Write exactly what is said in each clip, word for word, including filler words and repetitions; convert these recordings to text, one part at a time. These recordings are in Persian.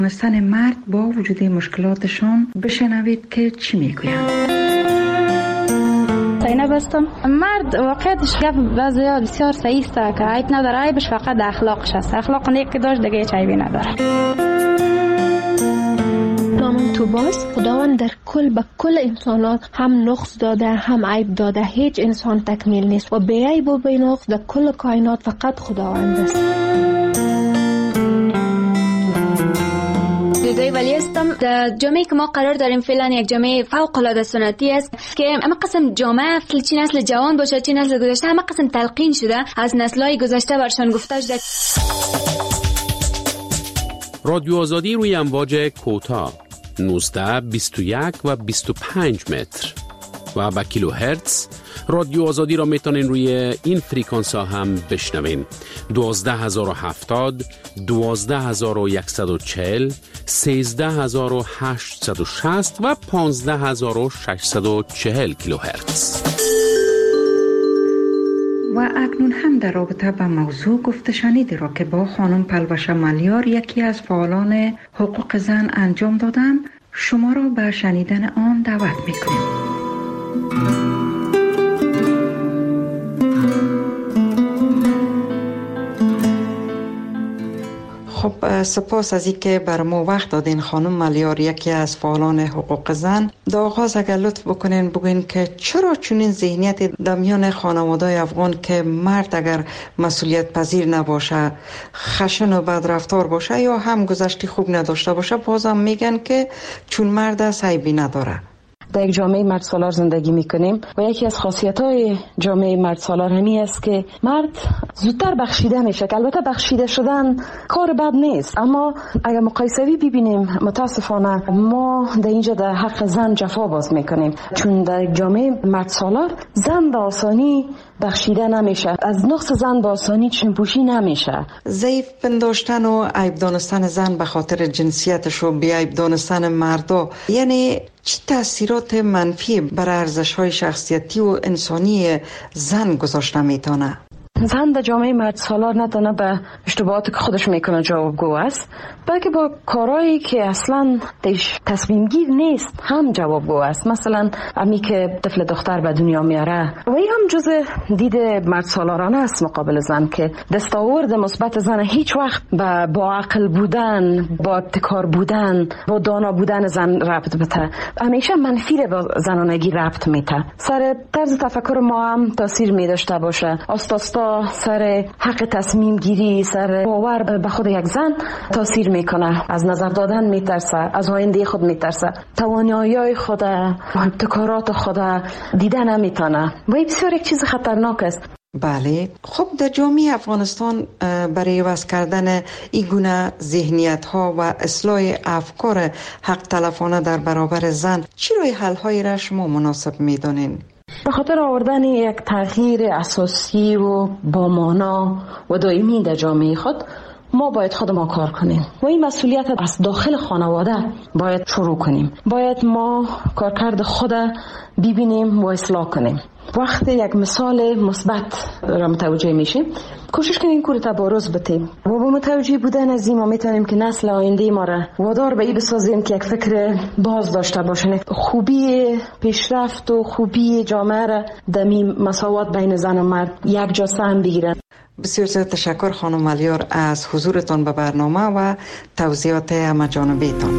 دانستن مرد با وجود مشکلاتشان بشنوید که چی میگویند. زینب هستم. مرد واقعیتش گپ بعضیا بسیار صحیح است که عیب نداره، عیبش فقط اخلاقش است. اخلاق نیک داشت دیگه هیچ عیبی نداره. نامم توباست. خداوند در کل به کل انسانات هم نقص داده هم عیب داده. هیچ انسان تکمیل نیست و بی عیب و بی نقص در کل کائنات فقط خداوند است. لیدای ولی هستم. در جامعه که ما قرار داریم فعلا یک جامعه فوق العاده سنتی است که اما قسم جامعه چه نسل جوان باشه چه نسل گذشته اما قسم تلقین شده از نسل‌های گذشته برشان گفته شده. رادیو آزادی روی امواج کوتاه نوزده، بیست و یک و بیست و پنج متر و با کیلو هرتز. رادیو آزادی را میتونین روی این فریکانس ها هم بشنوین. دوازده هزار و هفتاد، دوازده هزار و یکصد و چهل، سیزده هزار و هشتصد و شصت و پانزده هزار و ششصد و چهل کیلو هرتز. و اکنون هم در رابطه با موضوع گفته شنیدی را که با خانم پلوشه ملیار یکی از فعالان حقوق زن انجام دادم، شما را به شنیدن آن دعوت میکنیم. خب سپاس از اینکه بر ما وقت دادین خانم ملیار، یکی از فعالان حقوق زن. در آغاز اگر لطف بکنین بگوین که چرا چنین ذهنیت در میان خانواده‌های افغان که مرد اگر مسئولیت پذیر نباشه، خشن و بدرفتار باشه یا هم گذشته خوب نداشته باشه، بازم میگن که چون مرد است عیبی نداره. در یک جامعه مرد سالار زندگی میکنیم و یکی از خاصیت‌های جامعه مرد سالار همی است که مرد زودتر بخشیده میشه. که البته بخشیده شدن کار بد نیست، اما اگر مقایسوی ببینیم متاسفانه ما در اینجا در حق زن جفا باز میکنیم، چون در جامعه مرد سالار زن به آسانی بخشیده نمیشه، از نقص زن به آسانی چشم‌پوشی نمیشه. ضعیف پنداشتن و عیب دانستن زن به خاطر جنسیتش و بی عیب دانستن مردا، یعنی چه تأثیرات منفی بر ارزش‌های شخصیتی و انسانی زن گذاشته میتونه؟ زن در جامعه مرد سالار نه تنها به اشتباهاتی که خودش میکنه جوابگو است، بلکه با کارهایی که اصلا تصمیم گیر نیست هم جوابگو است. مثلا امی که طفل دختر به دنیا میاره و این هم جز دید مرد سالارانه است مقابل زن، که دستاورد مثبت زن هیچ وقت با با عقل بودن، با ابتکار بودن، با دانا بودن زن ربط بده، همیشه منفی رو با زنانگی ربط میده. سر طرز تفکر ما هم تاثیر میداشته باشه. آستاستا سر حق تصمیم گیری، سر باور به خود یک زن تاثیر میکنه. از نظر دادن میترسه، از آینده خود میترسه، توانایی‌های خود، ابتکارات خود دیده نمیتونه و این بسیار یک چیز خطرناک است. بله، خب در جامعه افغانستان برای عوض کردن این گونه ذهنیت ها و اصلاح افکار حق تلفانه در برابر زن چی روی حل هایی را شما مناسب میدونین؟ به خاطر آوردن یک تغییر اساسی و با مانا و دائمی در جامعه خود ما باید خود ما کار کنیم و این مسئولیت از داخل خانواده باید شروع کنیم. باید ما کارکرد خود ببینیم و اصلاح کنیم. وقتی یک مثال مثبت را متوجه میشیم کوشش کنیم کور تبارز بتیم و با متوجه بودن از این ما میتونیم که نسل آینده ما را وادار به این بسازیم که یک فکر باز داشته باشن. خوبی پیشرفت و خوبی جامعه را در مساوات بین زن و مرد یک جا سهم بگیرن. بسیار زیاد تشکر خانم ملیار از حضورتان به برنامه و توضیحات همه جانبیتان.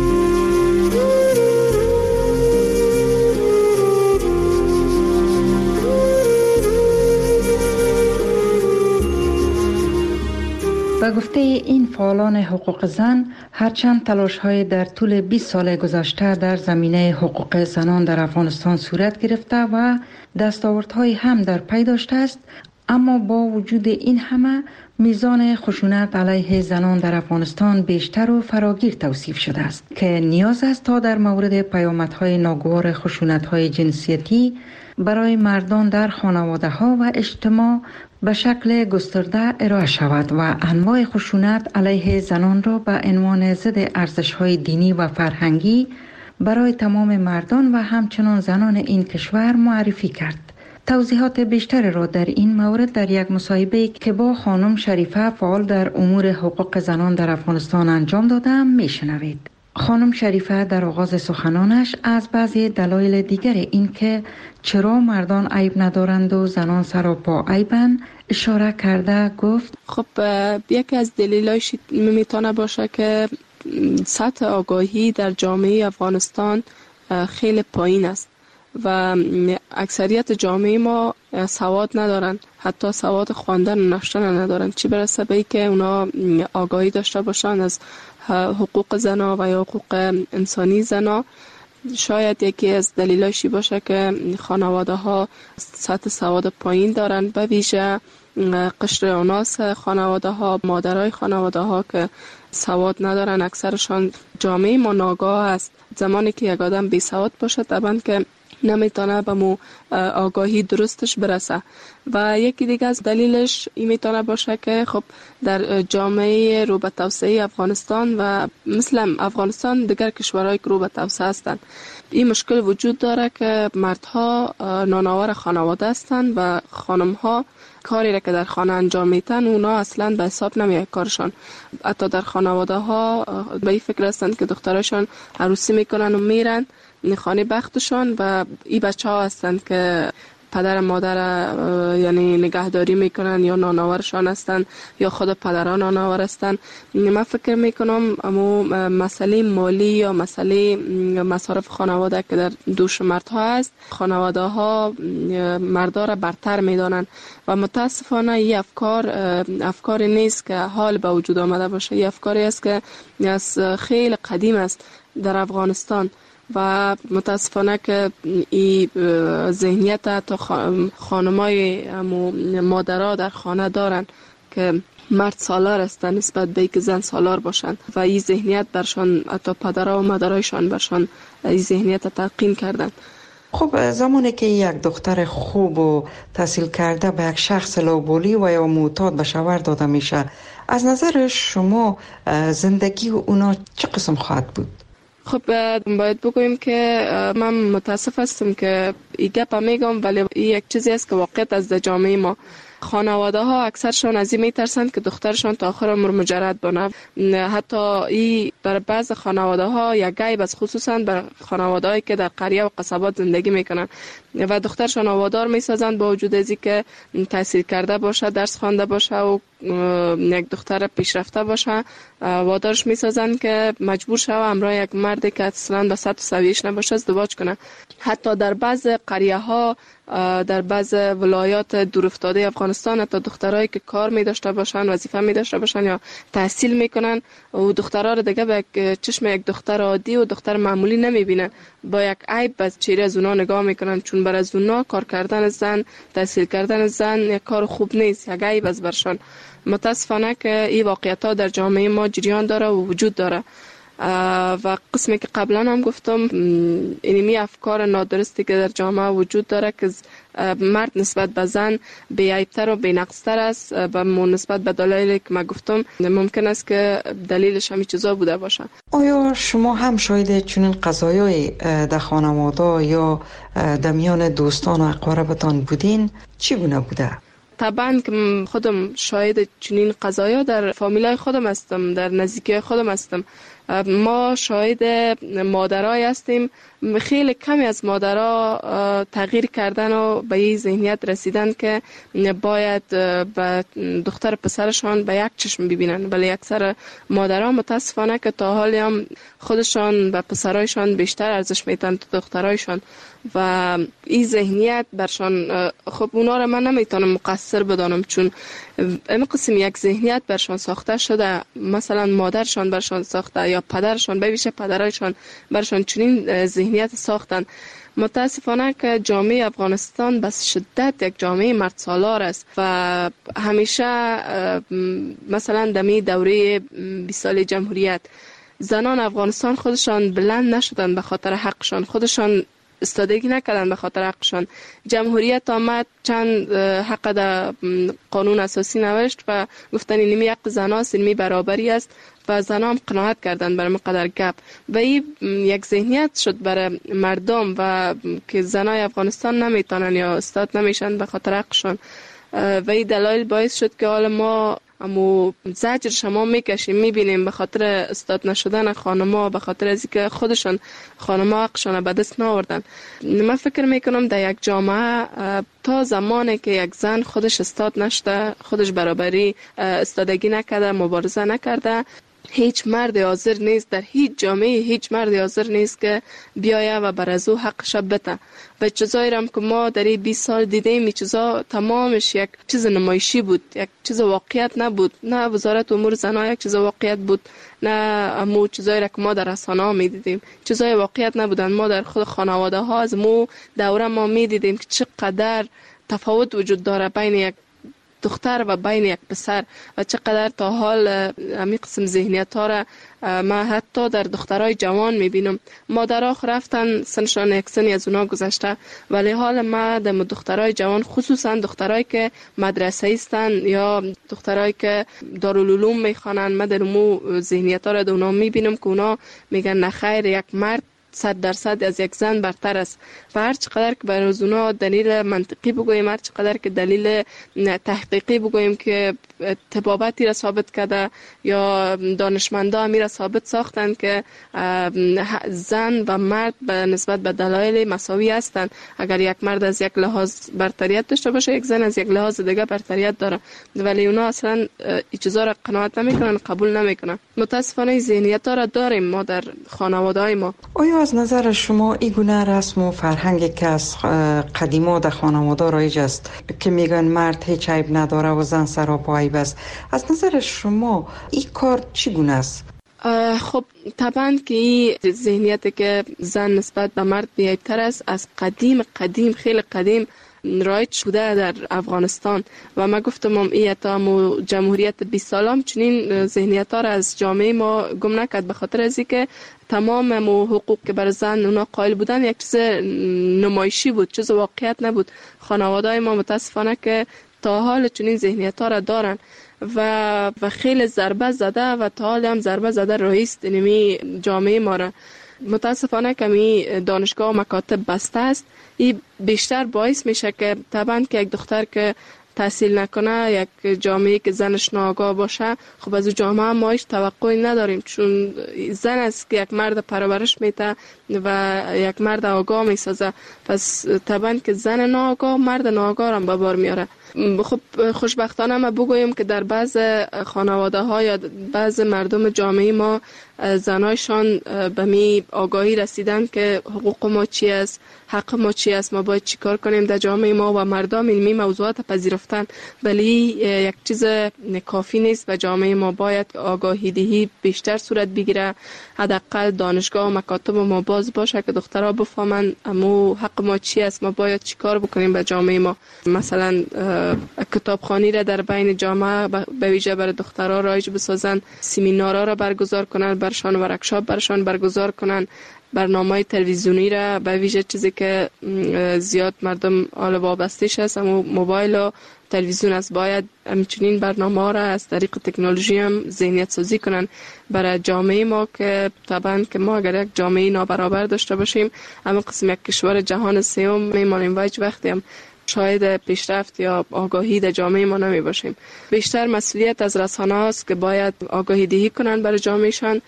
به گفته این فعالان حقوق زن، هرچند تلاش‌های در طول بیست سال گذشته در زمینه حقوق زنان در افغانستان صورت گرفته و دستاوردهای هم در پی داشته است، اما با وجود این همه میزان خشونت علیه زنان در افغانستان بیشتر و فراگیر توصیف شده است که نیاز است تا در مورد پیامدهای ناگوار خشونت‌های جنسیتی برای مردان در خانواده‌ها و اجتماع به شکل گسترده ارائه شود و انواع خشونت علیه زنان را به عنوان ضد ارزش‌های دینی و فرهنگی برای تمام مردان و همچنان زنان این کشور معرفی کرد. توضیحات بیشتر را در این مورد در یک مصاحبه که با خانم شریفه فعال در امور حقوق زنان در افغانستان انجام دادم میشنوید. خانم شریفه در آغاز سخنانش از بعضی دلایل دیگر این که چرا مردان عیب ندارند و زنان سراپا عیبند اشاره کرده گفت خب یکی از دلایلش میتونه باشه که سطح آگاهی در جامعه افغانستان خیلی پایین است و اکثریت جامعه ما سواد ندارن، حتی سواد خواندن و نوشتن ندارن، چی برسه به که اونا آگاهی داشته باشن از حقوق زنا و یا حقوق انسانی زنا. شاید یکی از دلایلش باشه که خانواده ها سطح سواد پایین دارن، به ویژه قشر اوناس خانواده ها، مادرای خانواده ها که سواد ندارن. اکثرشان جامعه ما ناگاه است. زمانی که یک آدم بی سواد باشه طبعا که نمیتونه به مو آگاهی درستش برسه. و یکی دیگه از دلیلش این میتونه باشه که خب در جامعه رو به توسعه افغانستان و مثل افغانستان دیگر کشورهای که رو به توسعه هستند این مشکل وجود داره که مردها نانآور خانواده هستند و خانمها کاری را که در خانه انجام میتن اونا اصلا به حساب نمیاد کارشان. حتی در خانواده ها به این فکر هستند که دخترشان عروسی میکنن و میرن خانه بختشان و این بچه ها هستند که پدر مادر یعنی نگهداری میکنن یا نانآورشان هستند یا خود پدران نانآور هستند. من فکر میکنم اما مسئله مالی یا مسئله مصارف خانواده که در دوش مردها هست، خانواده ها مردا را برتر میدانند و متاسفانه این افکار افکاری نیست که حال به وجود آمده باشه. این افکاری است که از خیلی قدیم است در افغانستان و متاسفانه که این ذهنیت تا خانمای مادرها در خانه دارن که مرد سالار هستن نسبت به که زن سالار باشن و این ذهنیت برشان حتی پدرها و مادرایشان برشان این ذهنیت تلقین کردن. خب زمانی که یک دختر خوب و تحصیل کرده به یک شخص لوبولی و یا معتاد به شوهر داده میشه، از نظر شما زندگی اونا چه قسم خواهد بود؟ خب باید بگویم که من متاسف هستم که این گپ میگم، ولی این یک چیزی است که واقعیت از جامعه ما. خانواده ها اکثرشان از این میترسند که دخترشان تا آخر عمر مجرد بانه. حتی این در بعض خانواده ها یک عیب است، خصوصا در خانواده هایی که در قریه و قصبات زندگی میکنن و دخترشان آوادار میسازند با وجود از که تحصیل کرده باشه، درس خوانده باشه و یک دختر پیشرفته باشه، وادارش میسازند که مجبور شوه همراه یک مردی که اصلا به سطح سویش نباشه ازدواج کنه. حتی در بعض قریه ها، در بعض ولایات دورافتاده افغانستان، حتی دخترایی که کار می داشته باشن، وظیفه می داشته باشن یا تحصیل میکنن و دخترها رو دیگه به یک چشم یک دختر عادی و دختر معمولی نمی بینن، با یک عیب به چهره از اونا نگاه میکنن، چون برای از اونا کار کردن زن، تحصیل کردن زن یک کار خوب نیست، یک عیب از برشان. متاسفانه که این واقعیت ها در جامعه ما جریان داره و وجود داره و قسمی که قبلا هم گفتم اینمی افکار نادرستی که در جامعه وجود داره که مرد نسبت به زن بی‌عیب‌تر و بی‌نقص‌تر است و نسبت به دلایلی که من گفتم ممکن است که دلیلش همین چیزا بوده باشه. آیا شما هم شاید چنین قضایای در خانواده یا در میان دوستان و اقاربتان بودین؟ چی گونه بوده؟ طبعا که خودم شاهد چنین قضایا در فامیلای خودم هستم، در نزدیکی خودم هستم. ما شاهد مادرای هستیم، خیلی کمی از مادرها تغییر کردن و به این ذهنیت رسیدن که باید به دختر پسرشان به یک چشم ببینن، ولی اکثر مادرها متاسفانه که تا حالی هم خودشان به پسرایشان بیشتر ارزش میدن تا دخترایشان و این ذهنیت برشان، خب اونا رو من نمیتونم مقصر بدانم چون این قسم یک ذهنیت برشان ساخته شده، مثلا مادرشان برشان ساخته یا پدرشان، به ویژه پدرایشان برشان چنین ذهنیت ساختن. متاسفانه که جامعه افغانستان به شدت یک جامعه مرد سالار است و همیشه مثلا دمی دوره بیست سال جمهوریت زنان افغانستان خودشان بلند نشدن به خاطر حقشان، خودشان استادگی نکردن به خاطر حقشان. جمهوریت آمد چند حق در قانون اساسی نوشت و گفتن اینمی حق زناست، اینمی برابری است و زنان هم قناعت کردن برای مقدر گپ و این یک ذهنیت شد برای مردم و که زنای افغانستان نمیتونن یا استاد نمیشن به خاطر حقشان و این دلایل باعث شد که حالا ما امو زجر شما میکشیم میبینیم به خاطر استاد نشدن خانما، به خاطر از اینکه خودشان خانما حقشان به دست ناوردن. من فکر میکنم در یک جامعه تا زمانی که یک زن خودش استاد نشده، خودش برابری استادگی نکرده، مبارزه نکرده، هیچ مرد حاضر نیست در هیچ جامعه، هیچ مرد حاضر نیست که بیایه و بر از او حقش بده. و چیزایی هم که ما در این بیست سال دیدیم، این چیزا تمامش یک چیز نمایشی بود، یک چیز واقعیت نبود. نه وزارت امور زنان یک چیز واقعیت بود، نه امو چیزایی را که ما در رسانه ها می دیدیم چیزای واقعیت نبودن. ما در خود خانواده ها از مو دوره ما می دیدیم که چقدر تفاوت وجود داره بین یک دختر و بین یک پسر و چقدر تا حال همین قسم ذهنیت ها را ما حتی در دخترای جوان میبینم. مادرها رفتن سنشان یک سنی از اونا گذشته، ولی حال ما در دخترای جوان، خصوصا دخترای که مدرسه ایستن یا دخترای که دارالعلوم میخوانن، ما در مو ذهنیت ها را در اونا میبینم که اونا میگن نخیر، یک مرد صد درصد از یک زن برتر است و هر چقدر که برای اونا دلیل منطقی بگوییم، هر چقدر که دلیل تحقیقی بگوییم که طبابتی را ثابت کرده یا دانشمندا می را ثابت ساختند که زن و مرد به نسبت به دلایل مساوی هستند. اگر یک مرد از یک لحاظ برتریت داشته باشه، یک زن از یک لحاظ دیگه برتریت داره، ولی اونا اصلا این چیزا را قناعت نمیکنن، قبول نمیکنن. متاسفانه ذهنیت ها را داریم ما در خانواده های ما. آیا از نظر شما این گونه رسم و فرهنگی که از قدیما در خانواده رایج است که میگن مرد هیچ عیب نداره و زن سراپا عیب است، از نظر شما این کار چگونه است؟ خب طبعا که این ذهنیت که زن نسبت به مرد بی‌عیب‌تر است از قدیم قدیم خیلی قدیم رایج بوده در افغانستان و ما گفتم هم این تا جمهوریت بیست سالم چنین ذهنیت ها را از جامعه ما گم نکرد، به خاطر از اینکه تمام حقوق که بر زن اونا قائل بودن یک چیز نمایشی بود، چیز واقعیت نبود. خانواده ما متاسفانه که تا حال چنین ذهنیت ها را دارن و و خیلی ضربه زده و تا حال هم ضربه زده رئیس نمی جامعه ما را. متاسفانه کمی دانشگاه و مکاتب بسته است. این بیشتر باعث میشه که طبعا که یک دختر که تحصیل نکنه، یک جامعه که زنش ناآگاه باشه، خب از جامعه ما هیچ توقعی نداریم، چون زن است که یک مرد پرورش میده و یک مرد آگاه میسازه. پس طبعا که زن ناآگاه مرد ناآگاه هم به بار میاره. خب خوشبختانه ما بگوییم که در بعض خانواده ها یا بعض مردم جامعه ما زنایشان به می آگاهی رسیدن که حقوق ما چی است، حق ما چی است، ما باید چی کار کنیم در جامعه ما و مردم این موضوعات پذیرفتن. ولی یک چیز کافی نیست و جامعه ما باید آگاهی دهی بیشتر صورت بگیره. حداقل دانشگاه و مکاتب ما باز باشه که دخترها بفهمن امو حق ما چی است، ما باید چی کار بکنیم به جامعه ما. مثلا کتابخوانی را در بین جامعه به ویژه برای دخترها رایج بسازن، سمینارها را برگزار کنن، برشان ورکشاپ برشان برگزار کنن، برنامه تلویزیونی را به ویژه چیزی که زیاد مردم حال وابسته‌اش هست اما موبایل و تلویزیون است، باید همچنین برنامه را از طریق تکنولوژی هم ذهنیت سازی کنن برای جامعه ما که طبعا که ما اگر یک جامعه نابرابر داشته باشیم اما قسم یک کشور جهان سوم میمانیم و هیچ وقتی هم شاید پیشرفت یا آگاهی در جامعه ما نمی باشیم. بیشتر مسئولیت از رسانه است که باید آگاهی دهی کنن برای جامعهشان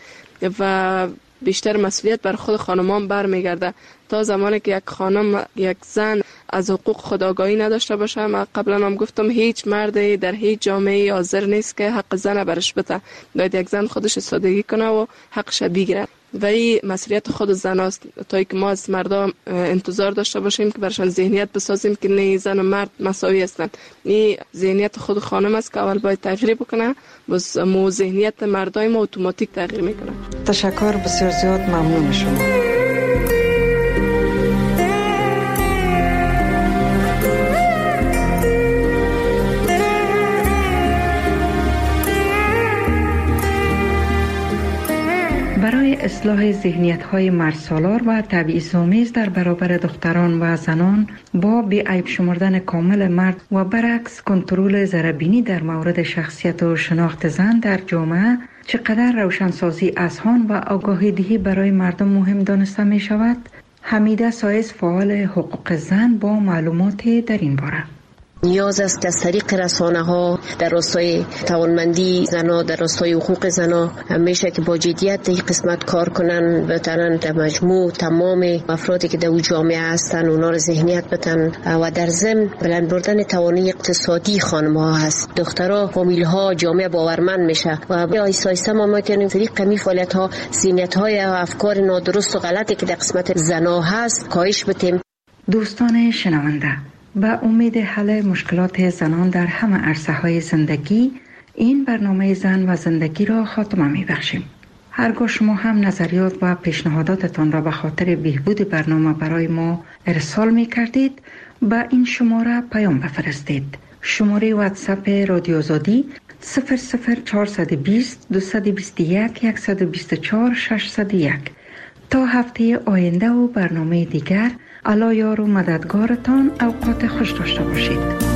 و بیشتر مسئولیت بر خود خانمان برمیگرده. تا زمانی که یک خانم، یک زن از حقوق خود آگاهی نداشته باشه، ما قبلا هم گفتم هیچ مردی در هیچ جامعه حاضر نیست که حق زن برش بده. باید یک زن خودش استادگی کنه و حقش بگیره و این مسئولیت خود زن است. تا اینکه ما از مردم انتظار داشته باشیم که برشان ذهنیت بسازیم که نه زن و مرد مساوی هستند، این ذهنیت خود خانم است که اول باید تغییر بکنه، بس مو ذهنیت مردای ما اتوماتیک تغییر میکنه. تشکر بسیار زیاد، ممنون شما. برای اصلاح ذهنیت‌های مردسالار و تبعیض‌آمیز در برابر دختران و زنان با بی‌عیب شمردن کامل مرد و برعکس کنترل ضرربینی در مورد شخصیت و شناخت زن در جامعه چقدر روشنسازی اذهان و آگاهی دهی برای مردم مهم دانسته می شود؟ حمیده سایز، فعال حقوق زن، با معلومات در این باره. نیاز است که از طریق رسانه ها در راستای توانمندی زنها، در راستای حقوق زنها همیشه که با جدیت این قسمت کار کنن، بتونن در مجموع تمام افرادی که در اون جامعه هستن اونا رو ذهنیت بدن و در ضمن بلند بردن توانایی اقتصادی خانم ها هست. دخترها، فامیل ها، جامعه باورمند میشه و آیسته آیسته ما میتونیم طریق می فعالیت ها ذهنیت های افکار نادرست و غلطی که در قسمت زنها هست کاهش بدیم. دوستان شنونده، با امید حل مشکلات زنان در همه عرصه های زندگی، این برنامه زن و زندگی را خاتمه می بخشیم. هرگاه شما هم نظریات و پیشنهاداتتان را به خاطر بهبود برنامه برای ما ارسال می کردید، با این شماره پیام بفرستید. شماره واتساپ رادیو آزادی صفر صفر چهارصد و بیست دویست و بیست و یک صد و بیست و چهار ششصد و یک. تا هفته آینده و برنامه دیگر، الله یار و مددگارتان. اوقات خوش داشته باشید.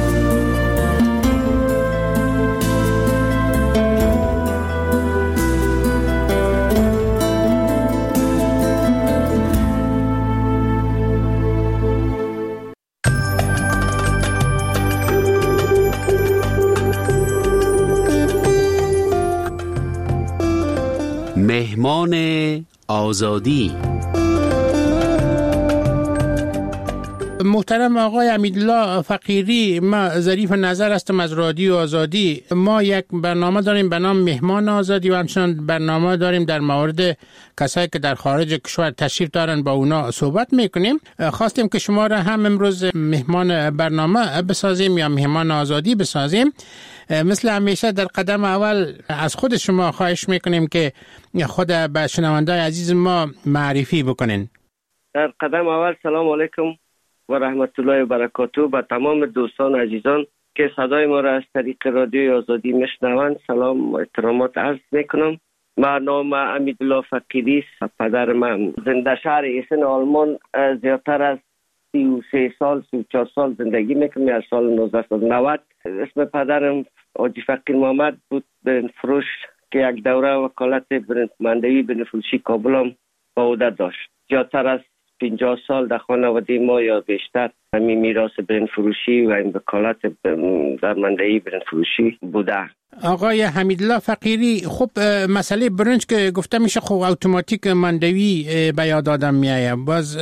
مهمان آزادی. محترم آقای حمیدالله فقیری، ما ظریف نظر هستم از رادیو آزادی. ما یک برنامه داریم به نام مهمان آزادی و همچنان برنامه داریم در مورد کسایی که در خارج کشور تشریف دارن با اونا صحبت میکنیم. خواستیم که شما را هم امروز مهمان برنامه بسازیم یا مهمان آزادی بسازیم. مثل همیشه در قدم اول از خود شما خواهش میکنیم که خود به شنونده‌های عزیز ما معرفی بکنین. در قدم اول سلام علیکم و رحمت الله و برکاته به تمام دوستان و عزیزان که صدای ما را از طریق رادیوی آزادی میشنوند سلام و احترامات عرض میکنم. من نام حمیدالله فقیری است. پدر من زنده شهر ایسن آلمان زیادتر از سی و سه سال سی و چهار سال زندگی میکنم. از سال نوزده صد و نود اسم پدرم حاجی فقیر محمد بود، برنج فروش که یک دوره وکالت برنج مندوی برنج فروشی کابل هم با عهده داشت. زیادتر از پنجاه سال در خانواده ما یا بیشتر همین میراث برنج فروشی و این وکالت در مندوی برنج فروشی بوده. آقای حمیدالله فقیری، خب مسئله برنج که گفته میشه خب اتوماتیک مندوی به یاد آدم میایه. باز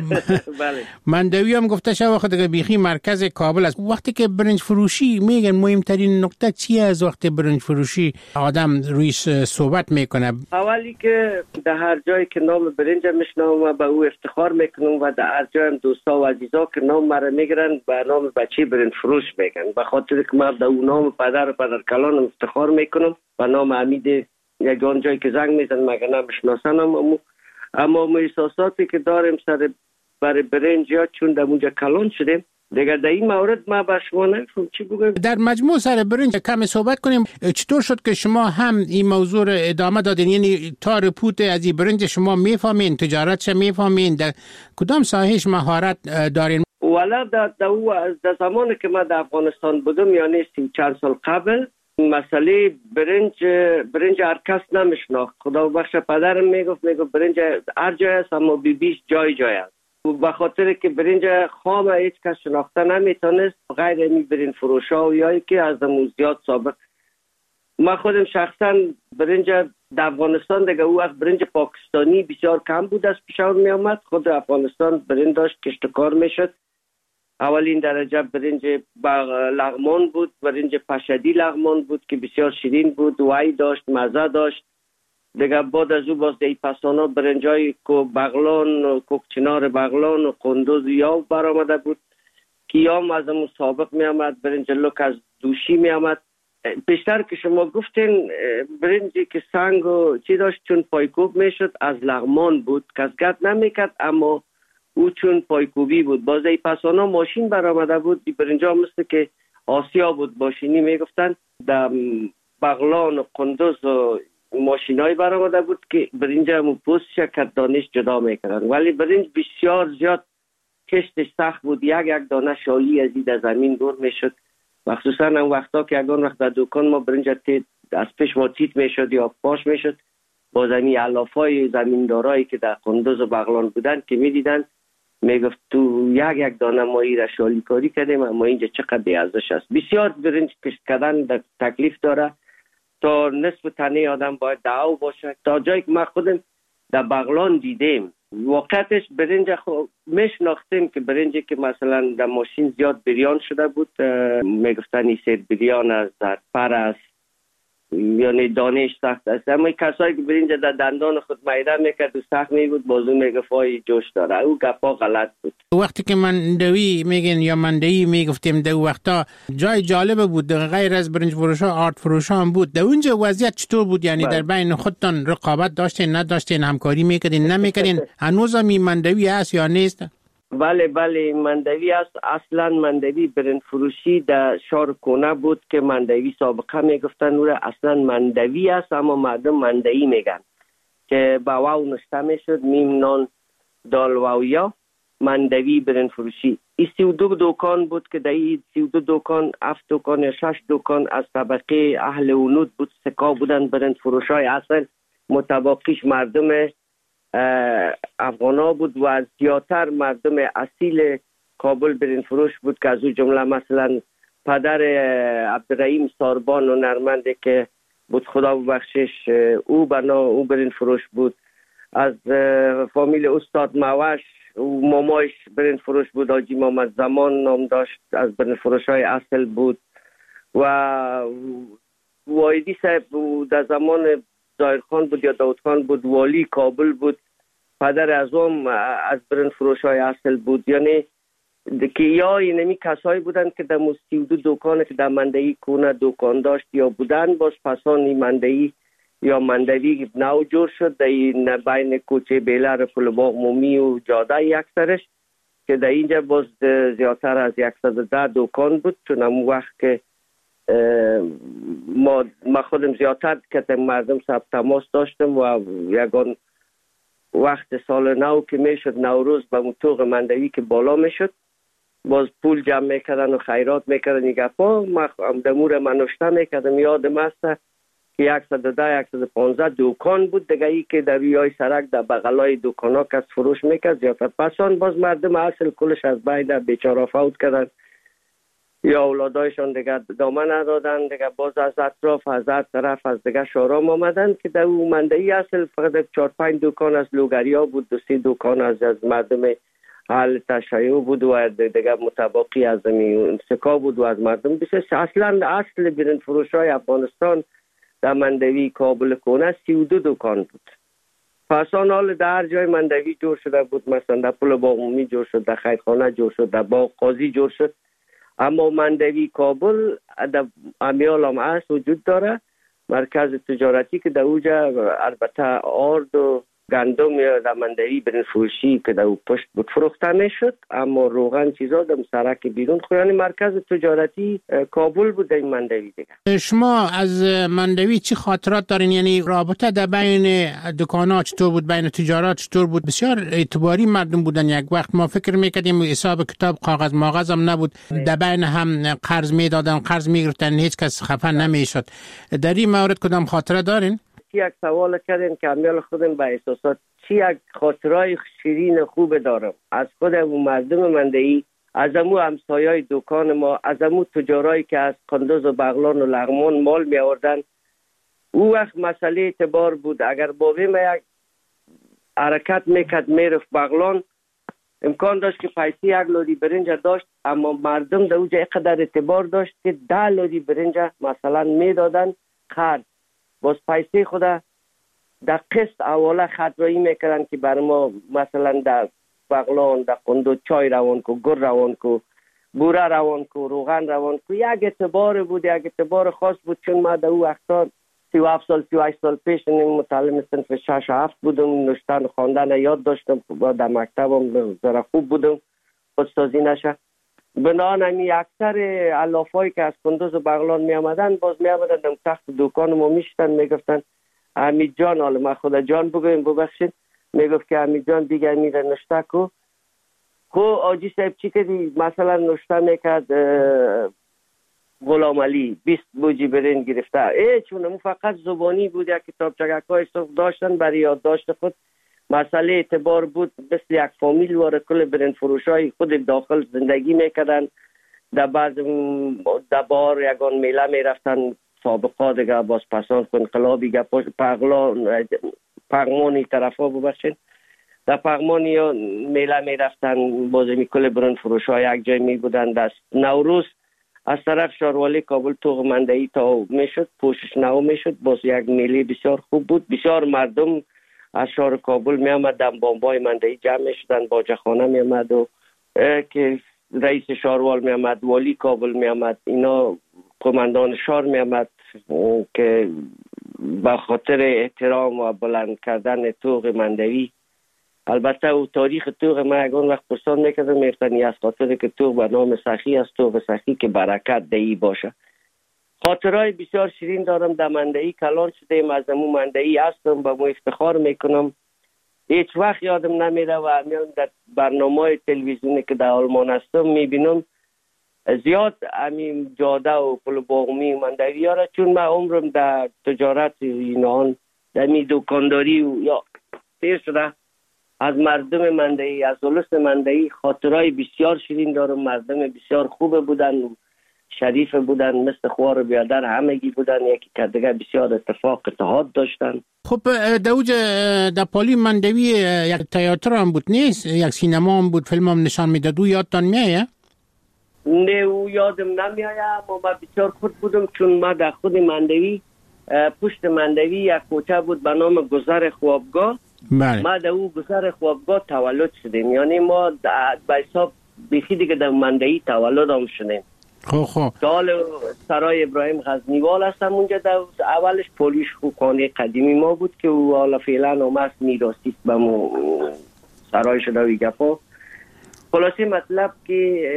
بله. مندوی هم گفته شده وقت دیگه بیخی مرکز کابل است. وقتی که برنج فروشی میگن مهمترین نکته چیه از وقت برنج فروشی آدم رویش صحبت میکنه؟ اولی که در هر جایی که نام برنج میشنوم و به او افتخار میکنم و در هر جای هم دوستا و عزیزا که نام مرا میگیرن به نام بچه برنج فروش میگن، به خاطر که من در اون نام پدر و پدر کلان افتخار میکنم و نام حمید یگان جایی که زنگ میزن مگه نمیشناسن. اما اما احساساتی که داریم سر برای برنج یا چون در اونجا کلان شدیم دیگه در این مورد ما به شما نمیفهم چی بگم. در مجموع سر برنج کمی صحبت کنیم. چطور شد که شما هم این موضوع رو ادامه دادین؟ یعنی تا رپوت از این برنج شما میفهمین، تجارتش میفهمین، در کدام ساحهش مهارت دارین؟ والا در در زمانی که من در افغانستان بودم یعنی سی چند سال قبل مسئله برنج برنج هر کس نمیشناخت. خدا بخش پدرم میگفت میگفت برنج هر جای است اما بی بیش جای جای است. به خاطر که برنج خام هیچ کس شناخته نمیتونست غیر این برنج فروشا و یایی که از موزیات سابق. من خودم شخصا برنج در افغانستان دیگه او از برنج پاکستانی بسیار کم بود از پیشور می آمد. خود افغانستان برنج داشت کشتکار میشد. اولین درجه برنج لغمان بود، برنج پشدی لغمان بود که بسیار شیرین بود، وای داشت، مزه داشت. دیگه بعد از او باز دی پسانا برنجای کو بغلان و کوکچنار بغلان و قندوز یاو برآمده بود. کیام از اون سابق می آمد، برنج لوک از دوشی می آمد. بیشتر که شما گفتین برنجی که سنگ و چی داشت چون پایکوب می شد از لغمان بود، کس گرد نمی کرد اما او چون پایکوبی بود. باز ای پسانا ماشین برآمده بود. دی برنجا مثل که آسیا بود باشینی می گفتن. در بغلان و قندوز و ماشینای برآمده بود که برنج هم پوستش کت دانش جدا میکردن، ولی برنج بسیار زیاد کشتش سخت بود. یک یک دانه شالی از این زمین دور میشد، و خصوصا هم وقتا که اگه وقت در دکان ما برنج از پیش ما تیت میشد یا پاش میشد، با زمین علافای زمیندارایی که در قندوز و بغلان بودن که میدیدن میگفت تو یک یک دانه ما ای را شالی کاری کردیم، اما اینجا چقدر بی ارزش است. بسیار برنج کشت کردن تکلیف داره، تا نصف تنه آدم باید دعو باشه. تا جایی که ما خودم در بغلان دیدیم واقعتش برنج خود میشناختیم که برنجی که مثلا در ماشین زیاد بریان شده بود، میگفتن این سیر بریان است، در پر است، یعنی دانش سخت است. اما کسایی که برنج در دندان خود میده میکرد و سخت می بود، بازو میگفت وای جوش داره. او گپا غلط بود. وقتی که مندوی میگن یا مندهی میگفتیم در وقتا جای جالب بود، غیر از برنج فروش ها آرت فروش هم بود. در اونجا وضعیت چطور بود؟ یعنی بله. در بین خودتان رقابت داشتین نداشتین، همکاری میکردین نمیکردین؟ هنوز هم این مندوی هست یا نیست؟ بله بله مندوی است. اصلا مندوی برنج فروشی در شهر کونه بود که مندوی سابقه میگفتن او را اصلا مندوی است، اما مردم مندوی میگن که با واو نشته میشد، میم نان دال واویا، مندوی برنج فروشی. این سی و دو دکان بود که در این سی و دو دکان هفت دکان یا شش دکان از طبقه اهل ونود بود، سکا بودن برنج فروش های اصل، متباقیش مردم افغانا بود و زیادتر مردم اصیل کابل برنج فروش بود که از او جمله مثلا پدر عبدالرحیم ساربان و نرمنده که بود خدا ببخشش، او بنا او برنج فروش بود. از فامیل استاد موش و مامایش برنج فروش بود، حاجی محمد زمان نام داشت، از برنج فروش های اصل بود. و وایدی صاحب در زمان ظاهر خان بود یا داود خان بود، والی کابل بود، پدر از هم از برنج فروش های اصل بود. یعنی که یا اینمی کسایی بودن که در مستی دو دکانه که در مندهی کونه دکان داشت یا بودن، باز پسانی مندهی یا مندوی نو جور شد در این بین کوچه بیلر پل باغ مومی و جاده یکسرش، که در اینجا باز زیادتر از صد و ده دکان بود. چون همون وقت که ما, ما خودم زیادتر که مردم سب تماس داشتم و یکان وقت سال نو که میشد نوروز به مطوق مندوی که بالا میشد، باز پول جمع میکردن و خیرات میکردن. نگه پا ما دمور منوشته میکردم، یادم است که صد و ده صد و پانزده دکان بود دیگه، ای که در روی سرک در بغلای دکان ها کس فروش میکرد زیادتر. پسان باز مردم اصل کلش از باید بیچاره فوت کردن یا اولادایشان دیگه دامه ندادن دیگه، باز از اطراف از هر طرف از دیگه شارام آمدن که در اون مندهی اصل فقط چهار پنج دکان از لوگریا بود، دو سه دکان از از مردم حال تشیع بود و دیگه متباقی از زمین سکا بود و از مردم بسیار. اصلا اصل برنج فروش های افغانستان در مندوی کابل کونه سی و دو دکان بود. پسان حال در هر جای مندوی جور شده بود، مثلا در پل باغ عمومی جور شد، در خیرخانه جور شد، در باغ قاضی جور شد. اما مندوی کابل در امیال هم هست، وجود داره مرکز تجارتی که در اوجا البته آرد و گندم یا در مندوی برنج فروشی که در او پشت بود فروخته میشد، اما روغن چیزا در سرک بیرون خود. یعنی مرکز تجارتی کابل بود در این مندوی دیگه. شما از مندوی چی خاطرات دارین؟ یعنی رابطه در بین دکانا چطور بود، بین تجارات چطور بود؟ بسیار اعتباری مردم بودن. یک وقت ما فکر میکردیم حساب کتاب کاغذ ماغذ هم نبود، در بین هم قرض میدادن، قرض میگرفتن، هیچ کس خفه نمیشد. در این مورد کدام خاطره دارین؟ یک سوال کردین که امیال خودم به احساسات چی یک خاطرهای شیرین خوب دارم از خودم و مردم مندهی، از امو همسایای دکان ما، از امو تجارایی که از قندوز و بغلان و لغمان مال می آوردن. او وقت مسئله اعتبار بود. اگر بابی ما یک حرکت میکرد میرفت بغلان، امکان داشت که پیسی یک لودی برنج داشت، اما مردم در اوجا اقدر اعتبار داشت که ده لودی برنج مثلا میدادن خرد، باز پیسی خدا در قسط اوله خطرایی میکردن که بر ما مثلا در بغلان در قندوز چای روان کو، گر روان کو، بوره روان کو، روغن روان کو. یک اعتبار بود، یک اعتبار خاص بود. چون ما در او وقتا سی و هفت سال سی و هشت سال پیش متعلم صنف شش و هفت بودم، نوشتن و خواندن یاد داشتم، در مکتبم ذره خوب بودم، خودسازی نشه. بنابراین اکثر علافایی که از قندوز و بغلان می آمدن باز می آمدن در تخت دکان ما می شدن، می گفتن حمید جان، حالا ما خدا جان بگویم ببخشید، میگفت که حمید جان دیگه میره نشته کو. خو آجی صاحب چی کردی؟ مثلا نشته میکرد غلام علی بیست بوجی برنج گرفته، ای چون فقط زبانی بود، یک کتاب چگکای صرف داشتن برای یادداشت خود. مسئله اعتبار بود، مثل یک فامیل واره کل برنج فروش های خود داخل زندگی میکردن. در بعد در بار یگان میله میرفتن، سابقا دیگه باز پسان انقلابی گپاش پغلا پغمانی طرف ها ببخشید، در پغمانی یا میله میرفتن، باز می کل برنج فروش های یک جای می بودن. دست نوروز از طرف شاروالی کابل توغ مندهی تا میشد، پوشش نو میشد، باز یک میله بسیار خوب بود. بسیار مردم از شهر کابل می آمدن، بامبای مندهی جمع می شدن، باجخانه می آمد و که رئیس شاروال می آمد، والی کابل می آمد، اینا قماندان شهر می آمد که با خاطر احترام و بلند کردن توغ مندوی. البته او تاریخ توغ ما یکان وقت پرسان میکردم، میفتنی از خاطر که توغ به نام سخی است، توغ سخی که برکت دهی باشه. خاطرهای بسیار شیرین دارم در مندهی کلان شدیم، از امو مندهی هستم، با مو افتخار میکنم. هیچ وقت یادم نمیره و همیان در برنامه تلویزیونی که در آلمان هستم میبینم زیاد همین جاده و پل باغمی مندهی هاره، چون من عمرم در تجارت اینان در می دکانداری و یا تیر شده. از مردم مندهی، از اولس مندهی خاطرهای بسیار شیرین دارم. مردم بسیار خوب بودن، شریف بودن، مثل خوار بیادر همگی بودن، یکی که دیگه بسیار اتفاق اتحاد داشتن. خب دوج در پالی مندوی یک تئاتر هم بود نیست؟ یک سینما هم بود، فیلم هم نشان میداد، او یادتان میایه؟ نه او یادم نمیایه، اما من بسیار خود بودم، چون ما در خود مندوی پشت مندوی یک کوچه بود به نام گذر خوابگاه. بله. ما در او گذر خوابگاه تولد شدیم، یعنی ما به حساب بیخی دیگه در مندوی تولد هم شدیم. خب خب سال سرای ابراهیم غزنیوال هستم اونجا. در اولش پولیش خانه قدیمی ما بود که او حالا فعلا هم هست، میراثی است به مو سرای شده و گپا. خلاصی مطلب که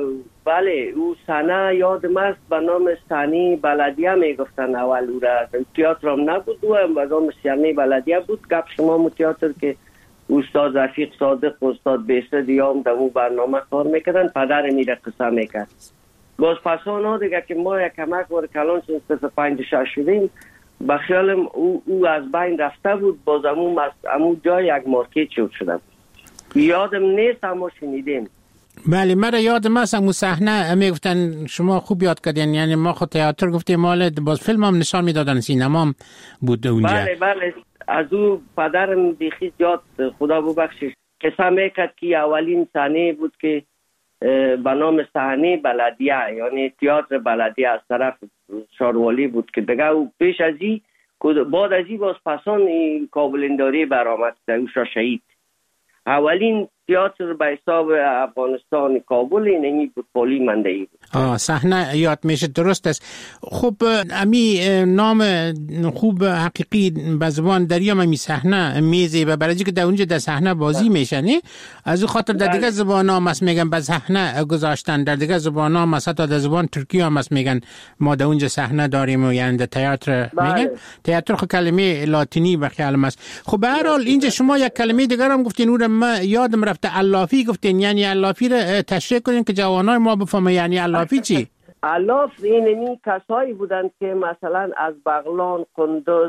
بله او سنه یادم است به نام سنی بلدیه میگفتن اول او را. تئاتر هم نبود، او هم به نام سنی بلدیه بود. گپ شما مو تئاتر که استاد رفیق صادق و استاد بیسد هم در اون برنامه کار میکردن، پدر میره قصه میکرد. باز پسانا دیگه که ما یک کمک وار کلان سنستر پنج شش شدیم، به خیالم او, او از بین رفته بود. باز امو, امو جای یک مارکت شد شده بود، یادم نیست اما شنیدیم. بله مرا یادم است امو صحنه میگفتن، شما خوب یاد کردین، یعنی ما خود تئاتر گفتیم، مال باز فیلم هم نشان میدادن، سینما هم بود اونجا. بله بله از او پدرم بیخی یاد خدا ببخشش قصه میکرد که اولین صحنه بود که به نام صحنه بلدیه، یعنی تئاتر بلدیه از طرف شاروالی بود که دیگه او پیش از این بعد از این باز پسان کابلنداری برآمد او شهید. اولین تئاتر به حساب افغانستان کابل اینمی بود، پالی مندهی بود. آه صحنه یاد میشه، درست است. خب امی نام خوب حقیقی به زبان دریا امی صحنه میزه و برای که در اونجا در صحنه بازی میشه نه، از اون خاطر در دیگه زبان ها مس میگن به صحنه گذاشتن، در دیگه زبان ها مثلا در زبان ترکی ها مس میگن ما در اونجا صحنه داریم و یعنی در تئاتر میگن. تئاتر خب کلمه لاتینی به خیال است. خب به هر حال اینجا شما یک کلمه دیگر هم گفتین، اون ما یادم رفته، علافی گفتین، یعنی علافی رو تشریح کنین که جوانای ما بفهمه یعنی علافی چی؟ علاف اینمی کسایی بودند که مثلا از بغلان، قندوز،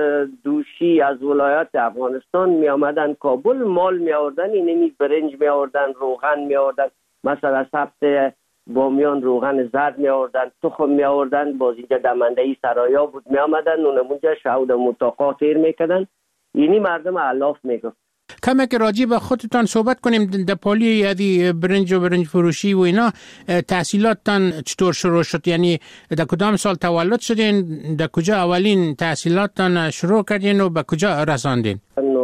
دوشی، از ولایات افغانستان می آمدن کابل، مال می آوردن، اینمی برنج می آوردن، روغن می آوردن، مثلا سبت بامیان روغن زرد می آوردن، تخم می آوردن. باز اینجا دمندهی سرایا بود می آمدن، اونمونجا شهود متاقا تیر می کردن. اینی مردم علاف می گفت. کمی که راجع به خودتان صحبت کنیم، در پالی یعنی برنج و برنج فروشی و اینا تحصیلاتتان چطور شروع شد؟ یعنی در کدام سال تولد شدین؟ در کجا اولین تحصیلاتتان شروع کردین و به کجا رساندین؟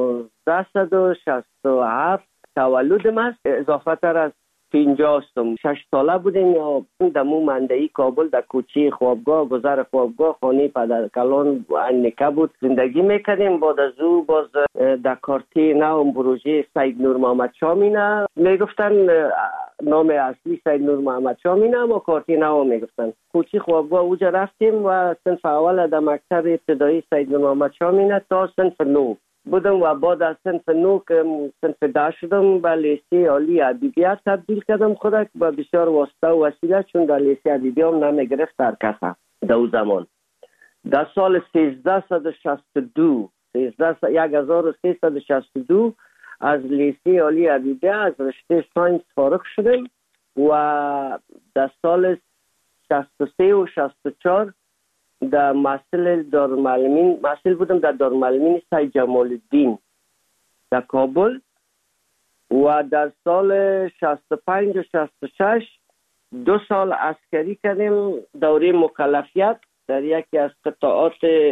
نوزده و شصت و هفت تولدم است، اضافه تر از پنجاه هستم. شش ساله بودیم یا دمو مندهی کابل در کوچه خوابگاه، گذر خوابگاه، خانه پدر کلان انیکه بود زندگی میکردیم. بعد از او باز در کارتی نو پروژه سید نور محمد شاه مینه میگفتن نام اصلی سید نور محمد شاه می نه، اما کارتی نوا میگفتن. کوچی خوابگاه اوجا رفتیم و صنف اول در مکتب ابتدایی سید نور محمد شاه می نه تا صنف نو بودم و بعد از صنف نو که صنف ده شدم به لیسه عالی ادبیات تبدیل کردم خودک و بسیار واسطه و وسیله، چون در لیسه ادبیات هم نمیگرفت هر کسا در او زمان. در سال سیزده و شصت و دو یک هزار و سیصد و شصت و دو از لیسه عالی ادبیات از رشته ساینس فارغ شدم و در سال شصت و سه و شصت و چهار در محصل دارالمعلمین محصل بودم در دارالمعلمین سید جمال الدین در کابل و در سال شصت و پنج و شصت و شش دو سال عسکری کردیم دوره مکلفیت در یکی از قطاعات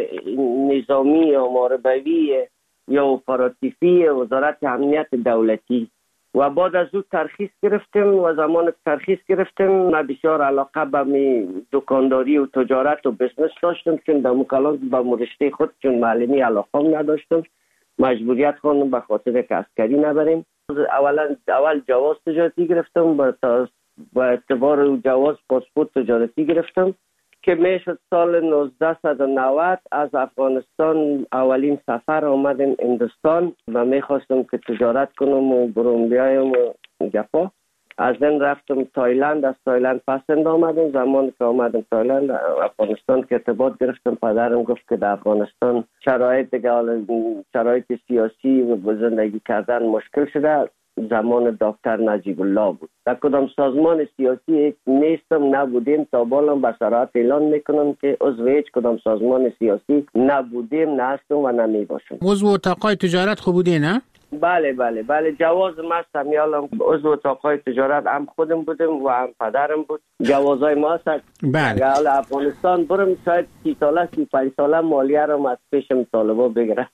نظامی یا محاربوی یا اپراتیفی وزارت امنیت دولتی و بعد از او ترخیص گرفتم و زمان ترخیص گرفتم من بسیار علاقه به دکانداری و تجارت و بزنس داشتم، چون در مکالمات با رشته خود چون معلمی علاقه نداشتم، مجبوریت خواندم به خاطر که عسکری نبریم. اولا اول جواز تجارتی گرفتم، با اعتبار جواز پاسپورت تجارتی گرفتم که میشد سال نوزده و نود از افغانستان اولین سفر آمدم هندوستان و میخواستم که تجارت کنم و برون بیایم و گفا. از این رفتم تایلند، از تایلند پسند آمدم. زمان که آمدم تایلند افغانستان که ارتباط گرفتم، پدرم گفت که در افغانستان شرایط دیگه شرایط سیاسی و زندگی کردن مشکل شده. زمان دکتر نجیب الله بود. در کدام سازمان سیاسی نیستم، نبودیم، تا بالام به صراحت اعلان میکنم که عضو هیچ کدام سازمان سیاسی نبودیم، نه هستم و نمی باشم. عضو اتاقای تجارت خوب بودی نه؟ بله بله بله جواز مستم یالم عضو اتاقای تجارت هم خودم بودم و هم پدرم بود. جوازای ما هست. بله. اگر افغانستان برم شاید سی ساله سی پنج ساله مالیه رو از پیشم طالبا بگیرم.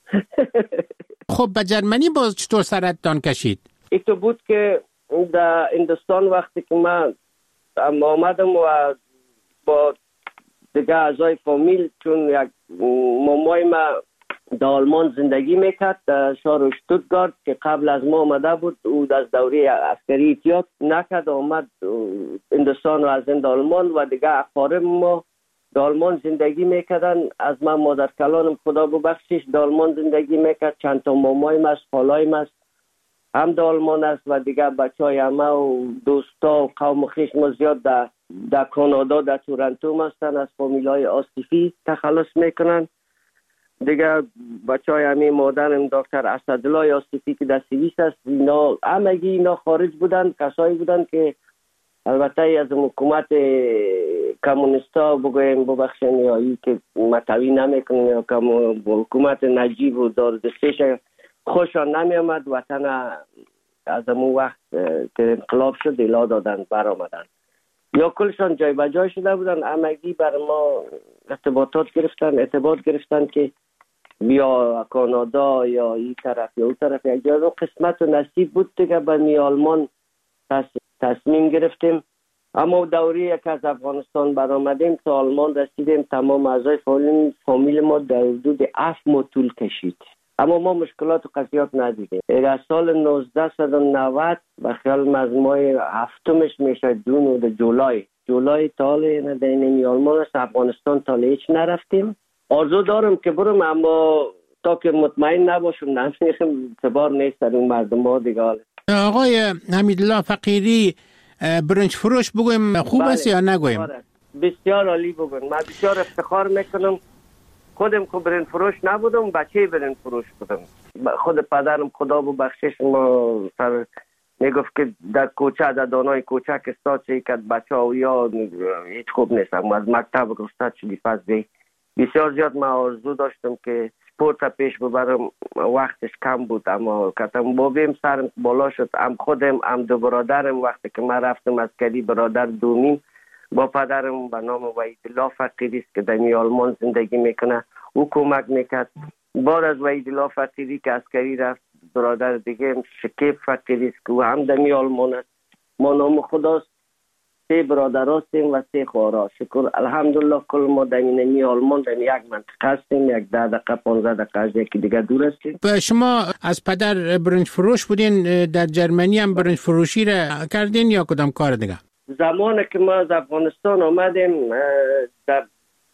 خب به جرمنی باز چطور سرتان کشید؟ ایتو بود که در هندوستان وقتی که من آمدم و با دیگه اعضای فامیل، چون یک مامای ما در آلمان زندگی میکرد در شهر شتوتگارت که قبل از ما آمده بود، او از دوره عسکری احتیاط نکرد آمد هندوستان و از این آلمان و دیگه اقارب ما در آلمان زندگی میکردن. از من مادر کلانم خدا ببخشش در آلمان زندگی میکرد. چند تا مامایم است، خالایم است هم در آلمان است و دیگه بچه های همه و دوستا و قوم خویش ما زیاد در در کانادا در تورنتو هستن، از فامیل های آصفی تخلص میکنن. دیگه بچه های همه مادرم دکتر اسدالله آصفی که در سوئیس است، اینا همگی اینا خارج بودن، کسایی بودن که البته از حکومت کمونیستا بگویم ببخشن یا ای که متوی نمیکنن یا حکومت نجیب و داردستیش خوشان نمی آمد. وطن از امون وقت که انقلاب شد الا دادن بر آمدن یا کلشان جای بجای شده بودن. همگی بر ما ارتباطات گرفتن ارتباط گرفتن که بیا کانادا یا این طرف یا اون طرف. یک جای قسمت و نصیب بود دیگه به می آلمان تصمیم گرفتیم. اما دوره یک از افغانستان برآمدیم تا آلمان رسیدیم، تمام اعضای فامیل ما در حدود هفت ماه طول کشید، اما ما مشکلات و قضیات ندیدیم. در سال نوزده و نود به خیال مجموعه هفتمش میشه جون و جولای جولای تاله ندینیم آلمان است. افغانستان تاله هیچ نرفتیم. آرزو دارم که برم اما تا که مطمئن نباشم نمیخیم اعتبار نیست در اون مردم ها دیگه. آقای حمیدالله فقیری برنج فروش بگویم خوب است یا نگویم؟ بسیار عالی بگویم. من بسیار افتخار میکنم خودم که برنج فروش نبودم، بچه برنج فروش بودم. خود پدرم خدا ببخشش ما سر میگفت که در کوچه در دانای کوچه که استاد چه که بچه ها یا هیچ خوب نیستم. از مکتب استاد شدی فضلی بسیار زیاد من آرزو داشتم که سپورت پیش ببرم، وقتش کم بود اما کتم بابیم سرم بالا شد. هم خودم هم دو برادرم وقتی که من رفتم عسکری، برادر دومیم با پدرم به نام وحیدالله فقیری است که در آلمان زندگی میکنه، او کمک میکرد. بعد از وحیدالله فقیری که عسکری رفت برادر دیگه شکیب فقیری است که هم در آلمان است، ما نام خداست. سه برادر هستیم و سه خواهر. شکر الحمدلله کل ما در این آلمان در یک منطقه هستیم، یک ده دقیقه پانزده دقیقه از یکی دیگه دور هستیم. شما از پدر برنج فروش بودین، در جرمنی هم برنج فروشی را کردین یا کدام کار دیگه؟ زمانی که ما از افغانستان آمدیم در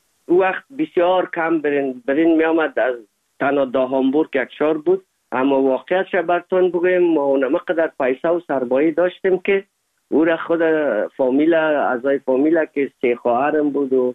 وقت بسیار کم برنج برنج می آمد، از تنها دا هامبورگ یک شار بود. اما واقعیتش براتون بگویم ما اونقدر پیسه و سرمایه داشتیم که او را خود فامیل اعضای فامیل که سه خواهرم بود و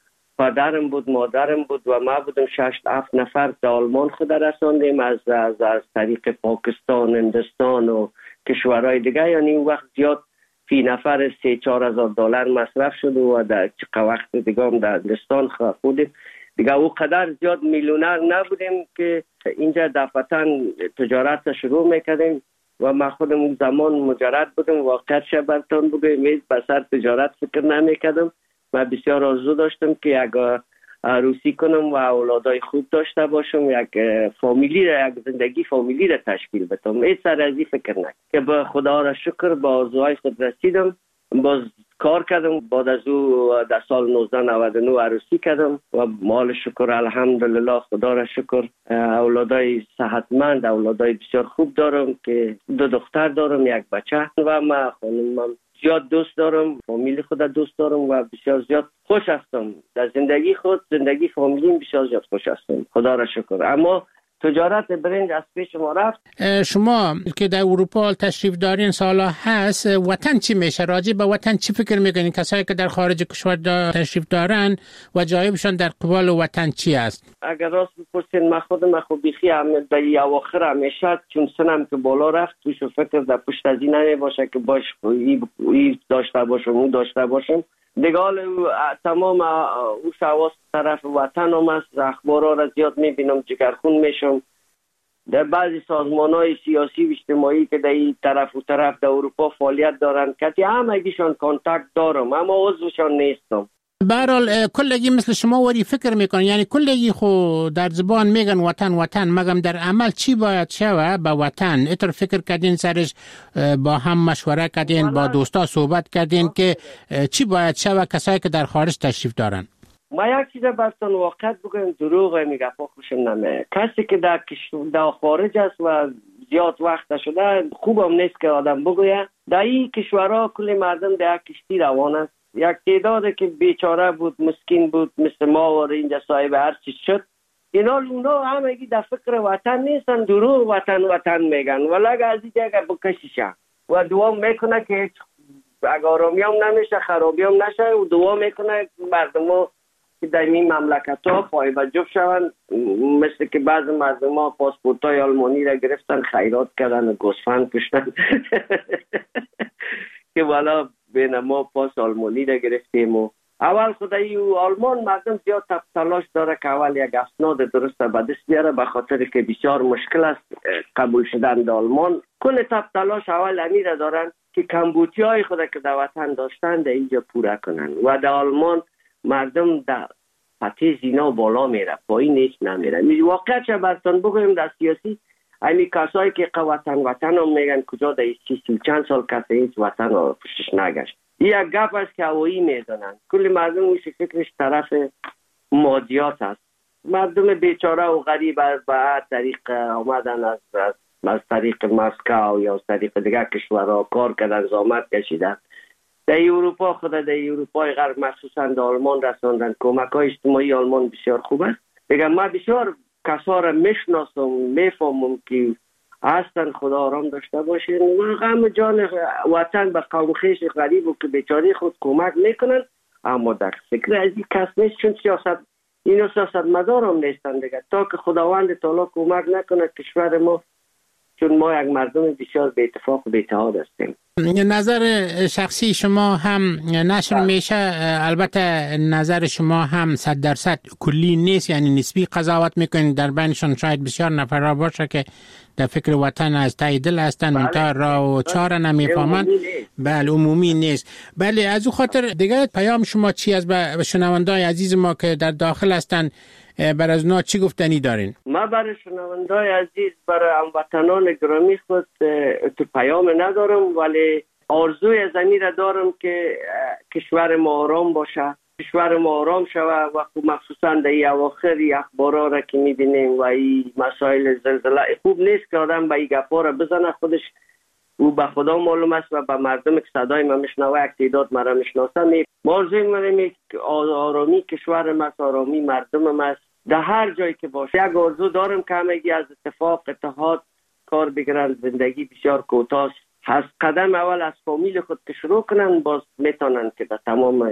پدرم بود مادرم بود و ما بودم شش هفت نفر در آلمان خود رساندیم از از از طریق پاکستان، هندوستان و کشورهای دیگه. یعنی این وقت زیاد فی نفر سه چهار هزار دلار مصرف شد و در چه وقت دیگه هم در هندوستان خودیم دیگه او قدر زیاد میلیونر نبودیم که اینجا در وطن تجارت شروع میکردیم و ما خودم اون زمان مجرد بودم. واقعیت براتون بگم بسر تجارت فکر نمیکردم. من بسیار آرزو داشتم که یک عروسی کنم و اولادای خوب داشته باشم، یک فامیلی را، یک زندگی فامیلی را تشکیل بدم. این سر از این فکر نکردم که به خدا را شکر با آرزوهای خود رسیدم. باز کار کردم، بعد از او در سال نوزده نود و نه عروسی کردم و مال شکر الحمدلله خدا را شکر اولادای صحتمند، اولادای بسیار خوب دارم که دو دختر دارم یک بچه و ما خانمم زیاد دوست دارم، فامیل خود دوست دارم و بسیار زیاد خوش هستم در زندگی خود، زندگی فامیلیم بسیار زیاد خوش هستم خدا را شکر. اما تجارت برنج از پیش ما رفت. شما که در اروپا تشریف دارین سالا هست، وطن چی میشه؟ راجع به وطن چی فکر میکنین؟ کسایی که در خارج کشور تشریف دارن و جایبشان در قبال وطن چی است؟ اگر راست بپرسین من خودم خود بیخی هم در اواخر همیشه چون سنم که بالا رفت توش فکر در پشت از این نمی باشه که باش ای داشته باشم اون داشته باشم دیگه. حال تمام او شواس طرف وطن هم است. اخبارها را زیاد میبینم، جگرخون میشم. در بعضی سازمان های سیاسی و اجتماعی که در این طرف و طرف در اروپا فعالیت دارن کتی همگیشان کانتکت دارم اما عضوشان نیستم. برحال کلگی مثل شما وری فکر میکنن، یعنی کلگی خو در زبان میگن وطن وطن، مگم در عمل چی باید شوه به وطن؟ اتر فکر کردین سرش، با هم مشوره کردین، با دوستا صحبت کردین که چی باید شوه کسایی که در خارج تشریف دارن؟ ما یک چیز براتون واقعیت بگم، دروغ میگه پا خوشم نمیه. کسی که در در خارج است و زیاد وقت شده خوبم نیست که آدم بگویه. در این کشورها کل مردم در کشتی روان است. یک تعداد که بیچاره بود، مسکین بود، مثل ما و اینجا صاحب هر چیز شد. اینا اونا همگی در فکر وطن نیستن، دروغ وطن وطن میگن ولی از این جگه بکشیشن و دعا میکنه که اگر آرامی هم نمیشه خرابی هم نشه و دعا میکنه مردم ها که در این مملکت ها فایبه جب شون. مثل که بعض مردم ها پاسپورت های آلمانی را گرفتن خیرات کردن و گوسفند کشتن که والا بین ما پاس آلمانی را گرفتیم. و اول خدایی و آلمان مردم زیاد تب تلاش داره که اول یک اسناد درست به دست بیاره، به خاطر که بسیار مشکل است قبول شدن در آلمان. کل تب تلاش اول امیر دارن که کمبودی های خود که در وطن داشتن در اینجا پوره کنن و در آلمان مردم در پته زینا بالا میره، پایین نیست نمیره. واقعا چه براتون بگویم در سیاسی همین کسایی که وطن وطن هم میگن کجا در سی چند سال کسی هیچ وطن رو پشتش نگشت. یک گپ است که هوایی میزنن. کل مردم میشه فکرش طرف مادیات است. مردم بیچاره و غریب از به طریق آمدن از از طریق مسکو یا از طریق دیگر کشورها کار کردن، زحمت کشیدن. در اروپا خود در اروپای غرب مخصوصا در آلمان رساندن. کمک های اجتماعی آلمان بسیار خوب است. دیگه ما بسیار کسا را میشناسم، میفهمم که هستن، خدا آرام داشته باشین و غم جان وطن به قوم خیش غریب و که بیچاره خود کمک میکنن. اما در فکر از این کس نیست، چون سیاست اینو سیاست مدار هم نیستن دیگه. تا که خداوند تعالی کمک نکنه کشور ما، چون ما یک مردم بسیار به اتفاق و به اتحاد هستیم. نظر شخصی شما هم نشر میشه، البته نظر شما هم صد درصد کلی نیست، یعنی نسبی قضاوت میکنید. در بینشان شاید بسیار نفرها باشه که در فکر وطن از ته دل هستن، منتها راه و چاره نمیفهمند. بله عمومی نیست. بله از او خاطر دیگه پیام شما چی از به شنوندای عزیز ما که در داخل هستن بر از اونا چی گفتنی دارین؟ ما برای شنوندای عزیز، برای هموطنان گرامی خود تو پیام ندارم، ولی آرزوی زمین را دارم که کشور ما آرام باشه، کشور ما آرام شود و مخصوصا در این اواخر اخبارا را که میبینیم و این مسائل زلزله خوب نیست که آدم به این گپا را بزنه. خودش او به خدا معلوم است و به مردم که صدای ما میشنوه، یک تعداد ما را میشناسه. ما آرزوی منیم آرامی کشور ما، آرامی مردم ما در هر جایی که باشه. یک آرزو دارم که همگی از اتفاق اتحاد کار بگیرن. زندگی بسیار کوتاه است، از قدم اول از فامیل خود که شروع کنن باز میتونن که در تمام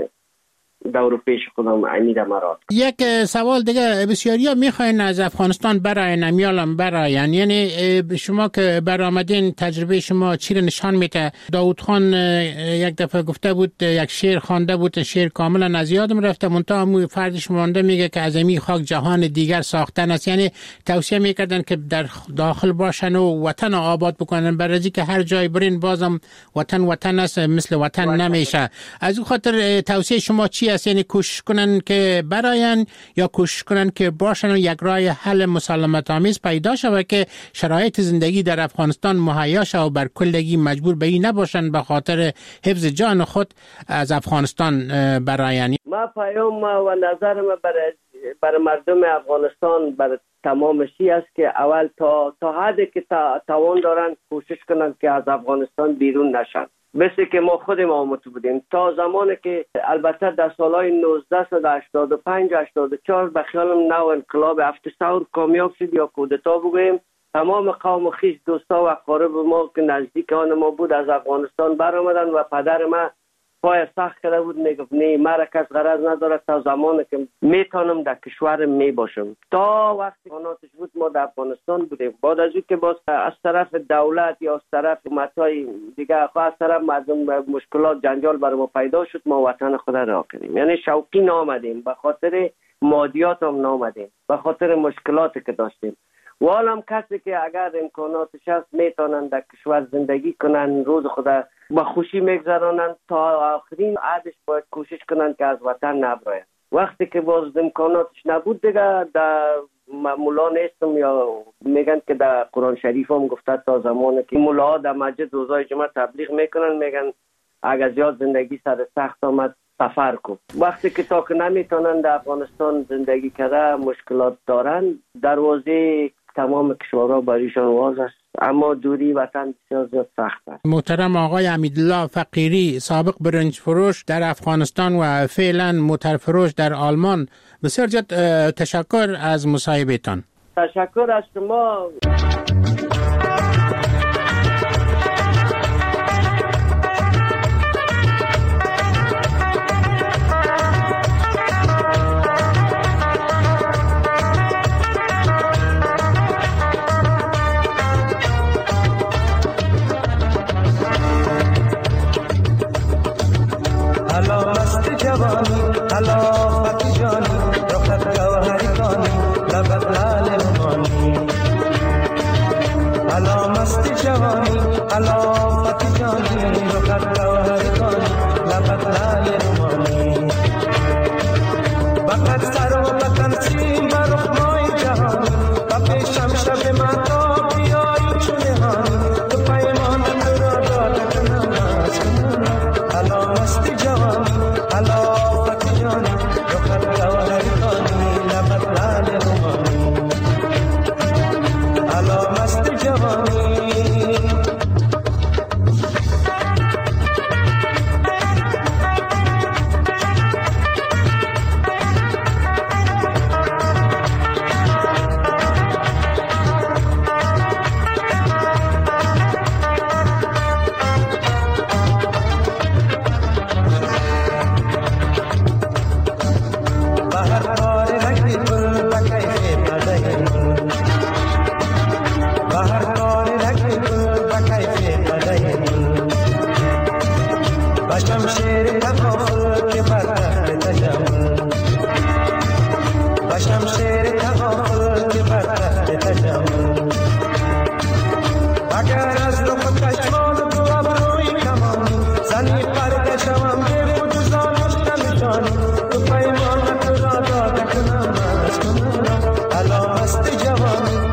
دور پیش خودم امید مراد. یک سوال دیگه، بسیاری ها میخواین از افغانستان براین، امیالم براین، یعنی شما که برآمدین تجربه شما چی رو نشان میده؟ داود خان یک دفعه گفته بود، یک شعر خوانده بود، شعر کاملا از یادم رفته، منتها مو فردش مونده، میگه که از امی خاک جهان دیگر ساختن است. یعنی توصیه میکردن که در داخل باشن و وطن آباد بکنن، برای که هر جای برین بازم وطن وطن است، مثل وطن وطن نمیشه. از اون خاطر توصیه شما چی است؟ یعنی کوشش کنن که براین یا کوشش کنن که باشن و یک راه حل مسالمت آمیز پیدا شود که شرایط زندگی در افغانستان مهیا شود و بر کلگی مجبور به این نباشن به خاطر حفظ جان خود از افغانستان براین؟ ما پیام و نظر ما برای بر مردم افغانستان بر تمام شی است که اول تا تا حدی که تا توان دارن کوشش کنن که از افغانستان بیرون نشن. مثل که ما خودم آمده بودیم تا زمانی که البته در سالهای نوزده هشتاد و پنج هشتاد و چهار به خیالم نو انقلاب هفت ثور کامیاب شد یا کودتا بگویم، تمام قوم و خویش دوستا و اقارب ما که نزدیک آن ما بود از افغانستان برآمدن و پدر ما پای سخت کرده بود، میگفت نه مرا کس غرض نداره تا زمانی که میتونم در کشور می باشم. تا وقتی قاناتش بود ما در افغانستان بودیم. بعد از اون که باز از طرف دولت یا از طرف حکومت‌های دیگه از طرف مردم مشکلات جنجال برای ما پیدا شد، ما وطن خود را کنیم. یعنی شوقی نامدیم، به خاطر مادیات هم نامدیم، به خاطر مشکلاتی که داشتیم. و حالا کسی که اگر امکاناتش هست میتونن در کشور زندگی کنن، روز خود با خوشی میگذرانن، تا آخرین عادش باید کوشش کنن که از وطن نبراین. وقتی که باز امکاناتش نبود دیگه در مولا نیستم یا میگن که در قرآن شریف هم گفته تا زمانی که مولا در مسجد روزای جمعه تبلیغ میکنن، میگن اگر زیاد زندگی سر سخت آمد سفر کن. وقتی که تا که نمیتونن در افغانستان زندگی کرده، مشکلات دارن، دروازه تمام کشورها بریشان واز است، اما دوری وطن بسیار زیاد سخت است. محترم آقای امیدالله فقیری، سابق برنج فروش در افغانستان و فعلا موتر فروش در آلمان، بسیار زیاد تشکر از مصاحبهتان. تشکر از شما.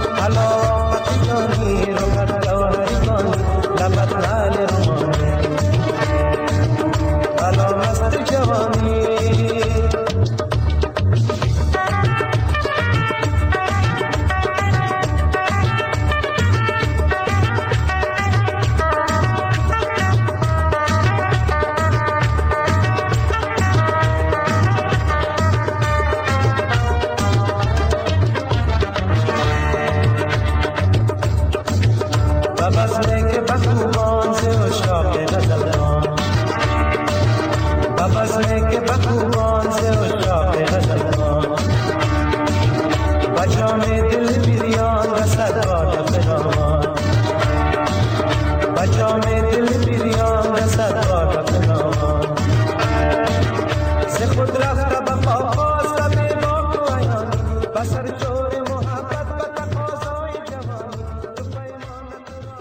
Hello, بس که بس